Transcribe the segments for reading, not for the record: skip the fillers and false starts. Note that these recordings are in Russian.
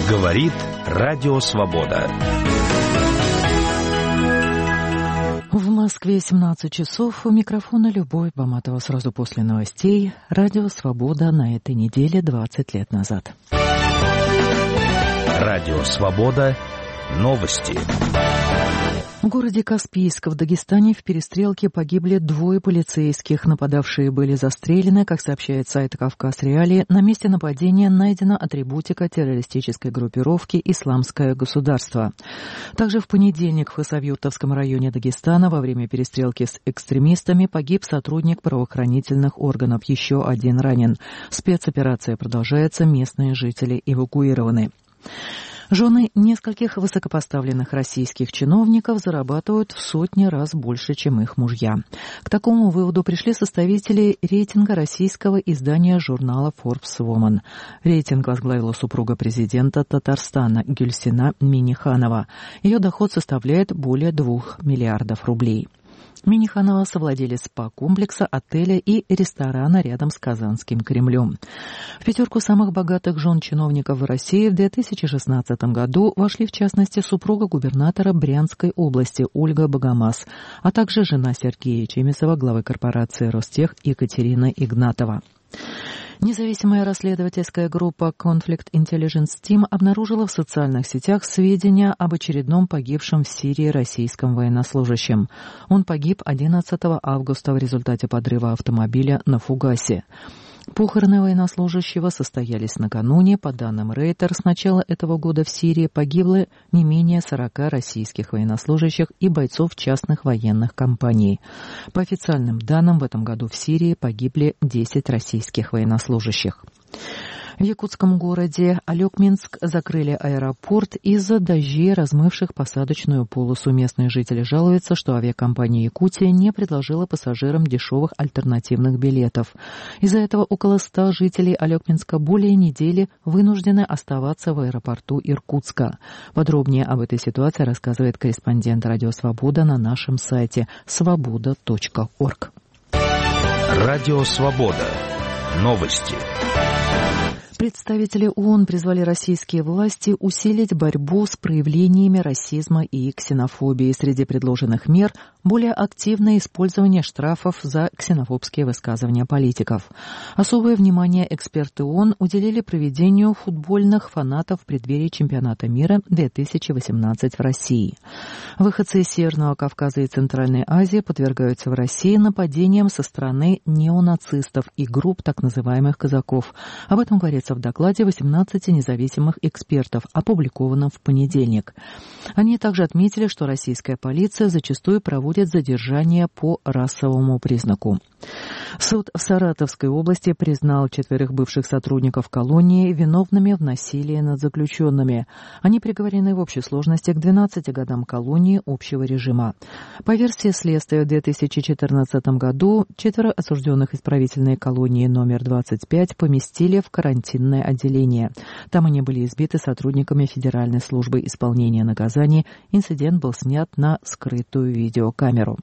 Говорит Радио Свобода. В Москве 17 часов. У микрофона Любовь Баматова. Сразу после новостей. Радио Свобода на этой неделе 20 лет назад. Радио Свобода. Новости. В городе Каспийск в Дагестане в перестрелке погибли 2 полицейских. Нападавшие были застрелены, как сообщает сайт «Кавказ Реалии». На месте нападения найдена атрибутика террористической группировки «Исламское государство». Также в понедельник в Хасавюртовском районе Дагестана во время перестрелки с экстремистами погиб сотрудник правоохранительных органов. Еще 1 ранен. Спецоперация продолжается, местные жители эвакуированы. Жены нескольких высокопоставленных российских чиновников зарабатывают в сотни раз больше, чем их мужья. К такому выводу пришли составители рейтинга российского издания журнала Forbes Woman. Рейтинг возглавила супруга президента Татарстана Гюльсина Миниханова. Ее доход составляет более 2 миллиардов рублей. Миниханова — совладелец спа-комплекса, отеля и ресторана рядом с Казанским Кремлем. В 5 самых богатых жен чиновников в России в 2016 году вошли, в частности, супруга губернатора Брянской области Ольга Богомаз, а также жена Сергея Чемисова, главы корпорации «Ростех» Екатерина Игнатова. Независимая расследовательская группа Conflict Intelligence Team обнаружила в социальных сетях сведения об очередном погибшем в Сирии российском военнослужащем. Он погиб 11 августа в результате подрыва автомобиля на фугасе. Похороны военнослужащего состоялись накануне. По данным Рейтер, с начала этого года в Сирии погибло не менее 40 российских военнослужащих и бойцов частных военных компаний. По официальным данным, в этом году в Сирии погибли 10 российских военнослужащих. В якутском городе Алекминск закрыли аэропорт из-за дождей, размывших посадочную полосу. Местные жители жалуются, что авиакомпания «Якутия» не предложила пассажирам дешевых альтернативных билетов. Из-за этого около 100 жителей Алекминска более недели вынуждены оставаться в аэропорту Иркутска. Подробнее об этой ситуации рассказывает корреспондент «Радио Свобода» на нашем сайте svoboda.org. Радио Свобода. Новости. Представители ООН призвали российские власти усилить борьбу с проявлениями расизма и ксенофобии. Среди предложенных мер – более активное использование штрафов за ксенофобские высказывания политиков. Особое внимание эксперты ООН уделили проведению футбольных фанатов в преддверии чемпионата мира 2018 в России. Выходцы из Северного Кавказа и Центральной Азии подвергаются в России нападениям со стороны неонацистов и групп так называемых казаков. Об этом говорится в докладе 18 независимых экспертов, опубликованном в понедельник. Они также отметили, что российская полиция зачастую проводит задержания по расовому признаку. Суд в Саратовской области признал 4 бывших сотрудников колонии виновными в насилии над заключенными. Они приговорены в общей сложности к 12 годам колонии общего режима. По версии следствия, в 2014 году 4 осужденных исправительной колонии номер 25 поместили в карантинное отделение. Там они были избиты сотрудниками Федеральной службы исполнения наказаний. Инцидент был снят на скрытую видеокамеру.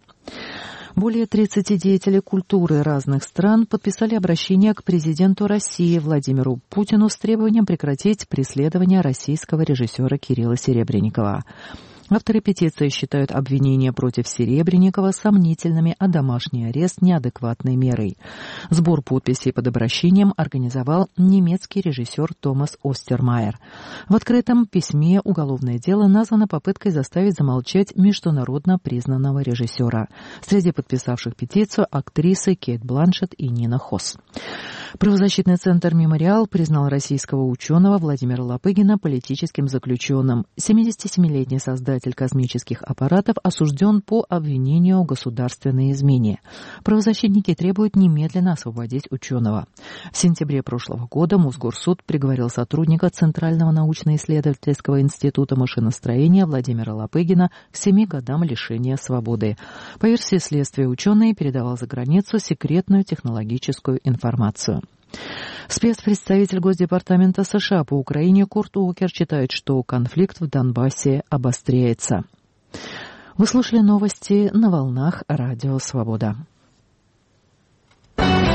Более 30 деятелей культуры разных стран подписали обращение к президенту России Владимиру Путину с требованием прекратить преследование российского режиссера Кирилла Серебренникова. Авторы петиции считают обвинения против Серебренникова сомнительными, а домашний арест – неадекватной мерой. Сбор подписей под обращением организовал немецкий режиссер Томас Остермайер. В открытом письме уголовное дело названо попыткой заставить замолчать международно признанного режиссера. Среди подписавших петицию – актрисы Кейт Бланшетт и Нина Хосс. Правозащитный центр «Мемориал» признал российского ученого Владимира Лопыгина политическим заключенным. 77-летний создатель космических аппаратов осужден по обвинению в государственной измене. Правозащитники требуют немедленно освободить ученого. В сентябре прошлого года Мосгорсуд приговорил сотрудника Центрального научно-исследовательского института машиностроения Владимира Лопыгина к 7 годам лишения свободы. По версии следствия, ученый передавал за границу секретную технологическую информацию. Спецпредставитель Госдепартамента США по Украине Курт Уокер считает, что конфликт в Донбассе обостряется. Вы слушали новости на волнах Радио Свобода.